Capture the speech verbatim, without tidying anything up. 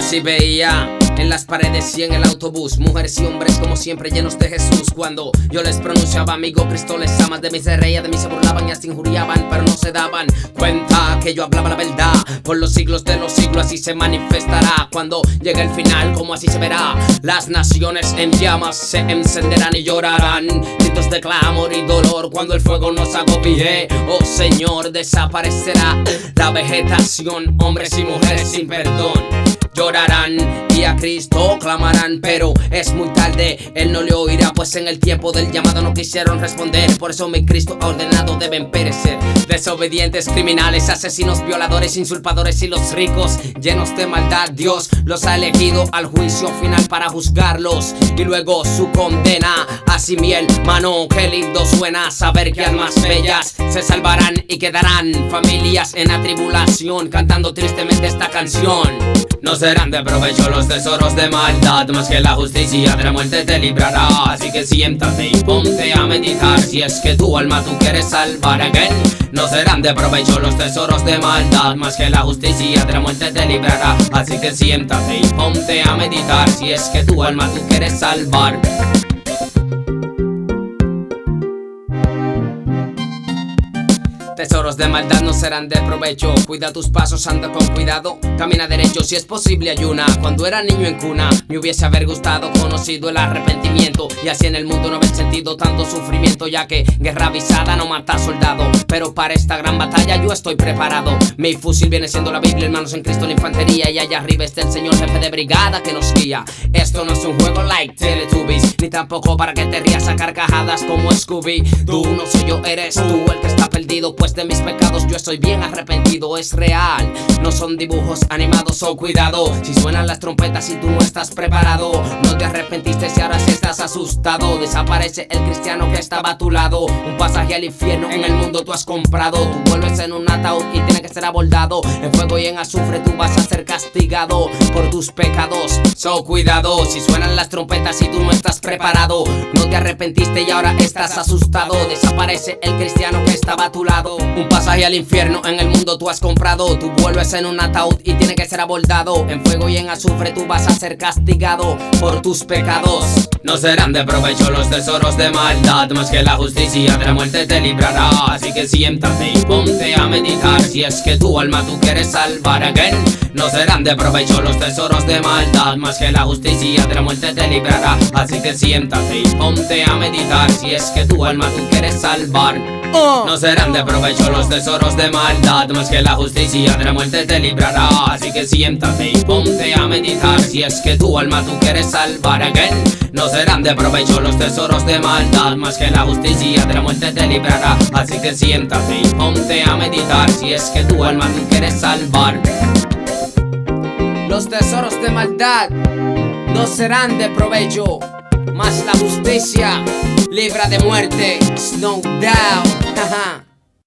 si veía en las paredes y en el autobús mujeres y hombres como siempre llenos de Jesús. Cuando yo les pronunciaba amigo, Cristo les ama. De mí se reía, de mí se burlaban y hasta injuriaban, pero no se daban cuenta que yo hablaba la verdad. Por los siglos de los siglos así se manifestará. Cuando llegue el final, como así se verá. Las naciones en llamas se encenderán y llorarán. Gritos de clamor y dolor cuando el fuego nos agobie. Oh Señor, desaparecerá la vegetación. Hombres y mujeres sin perdón llorarán y a Cristo clamarán, pero es muy tarde, Él no le oirá, pues en el tiempo del llamado no quisieron responder. Por eso mi Cristo ha ordenado deben perecer desobedientes, criminales, asesinos, violadores, insulpadores y los ricos llenos de maldad. Dios los ha elegido al juicio final para juzgarlos y luego su condena. Así mi hermano, qué lindo suena saber que almas bellas se salvarán y quedarán familias en la tribulación cantando tristemente esta canción. No serán de provecho los tesoros de maldad, más que la justicia de la muerte te librará. Así que siéntate y ponte a meditar, si es que tu alma tú quieres salvar. Again, no serán de provecho los tesoros de maldad, más que la justicia de la muerte te librará. Así que siéntate y ponte a meditar, si es que tu alma tú quieres salvar. Tesoros de maldad no serán de provecho. Cuida tus pasos, anda con cuidado. Camina derecho, si es posible ayuna. Cuando era niño en cuna, me hubiese haber gustado conocido el arrepentimiento. Y así en el mundo no haber sentido tanto sufrimiento, ya que guerra avisada no mata soldado. Pero para esta gran batalla yo estoy preparado. Mi fusil viene siendo la Biblia, hermanos en Cristo la infantería. Y allá arriba está el Señor jefe de brigada que nos guía. Esto no es un juego like Teletubbies, ni tampoco para que te rías a carcajadas como Scooby. Tú no soy yo, eres tú el que está perdido, pues de mis pecados yo estoy bien arrepentido. Es real, no son dibujos animados. Oh cuidado, si suenan las trompetas y tú no estás preparado. No te arrepentiste si ahora sí estás asustado. Desaparece el cristiano que estaba a tu lado. Un pasaje al infierno en el mundo tú has comprado. Tú vuelves en un ataúd y tiene que ser abordado. En fuego y en azufre tú vas a ser castigado por tus pecados. So cuidado, si suenan las trompetas y tú no estás preparado. No te arrepentiste y ahora estás asustado. Desaparece el cristiano que estaba a tu lado. Un pasaje al infierno en el mundo tú has comprado. Tú vuelves en un ataúd y tiene que ser abordado. En fuego y en azufre tú vas a ser castigado por tus pecados. No serán de provecho los tesoros de maldad, más que la justicia de la muerte te librará. Así que siéntate y ponte a meditar, si es que tu alma tú quieres salvar. Again, no serán de provecho los tesoros de maldad, más que la justicia de la muerte te librará. Así que siéntate y ponte a meditar, si es que tu alma tú quieres salvar. No serán de provecho los tesoros de maldad, más que la justicia de la muerte te librará. Así que siéntate y ponte a meditar, si es que tu alma tú quieres salvar. Again, no serán de provecho los tesoros de maldad, más que la justicia de la muerte te librará. Así que siéntate y ponte a meditar, si es que tu alma tú quieres salvar. Los tesoros de maldad no serán de provecho, más la justicia libra de muerte. No doubt.